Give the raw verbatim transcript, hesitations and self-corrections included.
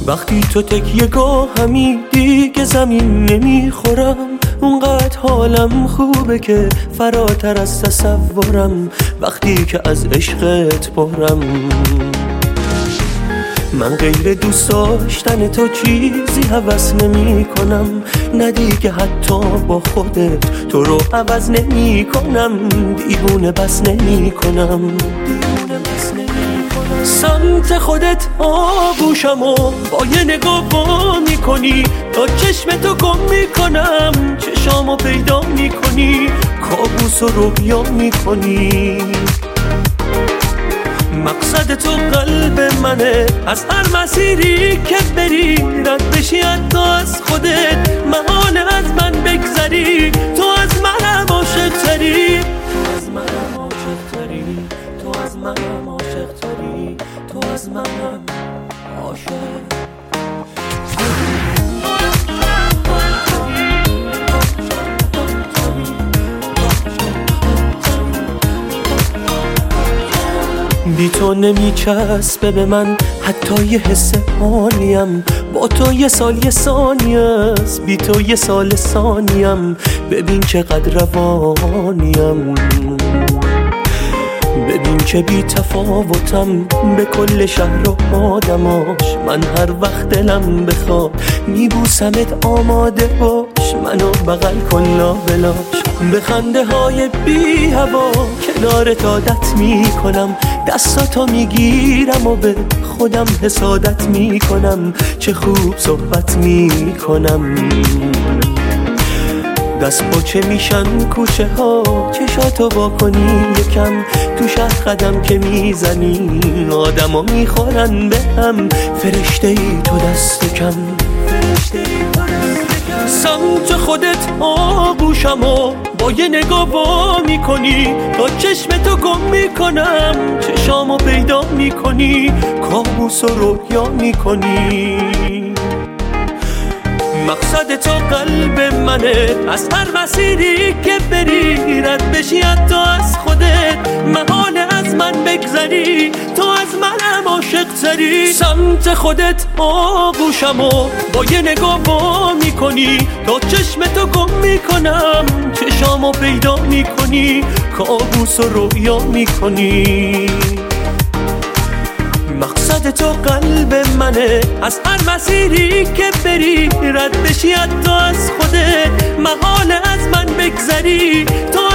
وقتی تو تکیه گاهمی دیگه زمین نمیخورم، اونقدر حالم خوبه که فراتر از تصورم. وقتی که از عشقت پرم، من غیر دوست داشتن تو چیزی هوس نمی کنم. نه دیگه حتی با خودت تو رو عوض نمی کنم. دیوونه بس نمی کنم، دیوونه بس نمی کنم. سمت خودت آغوشم و با یه نگاه با می کنی، تا چشم تو گم می کنم. چشامو پیدا می کنی، کابوس و رویا می کنی. مقصد تو قلب منه، از هر مسیری که بری رد بشی حتی از خودت. محال از من بگذری، تو از منم عاشق تری، از منم عاشق تری، تو از منم عاشق تری، تو از منم عاشق. بی تو نمیچسبه به من حتی یه حس حالیم. با تو یه سال یه ثانیه است، بی تو یه سال ثانیم. ببین چقدر روانیم، ببین که بی تفاوتم به کل شهر و آدماش. من هر وقت دلم بخواد میبوسمت، آماده باش منو بغل کن لابلاش. به خنده های بی هوا کنارت عادت میکنم. دستاتو میگیرم و به خودم حسادت میکنم. چه خوب صحبت میکنم، دست پاچه میشن کوچه ها. چشاتو وا کنی یکم، تو شهر قدم که میزنی آدم ها میخورن به هم. فرشته ای تو دست کم، فرشته ای تو دست کم. سمت خودت آغوشم و با یه نگاه وا میکنی، تا چشم تو گم میکنم. چشامو پیدا میکنی، کابوس و رویا میکنی. مقصد تو قلب منه، از هر مسیری که بری رد بشی حتی از خودت. محال از من بگذری، تو از منم عاشق تری. سمت خودت آغوشم و با یه نگاه وا میکنی، تا چشم تو گم میکنم. چشامو پیدا میکنی، کابوس و رویا میکنی. مقصد تو قلب منه، از هر مسیری که بری رد بشی حتی از خودت. محال از من بگذری، تو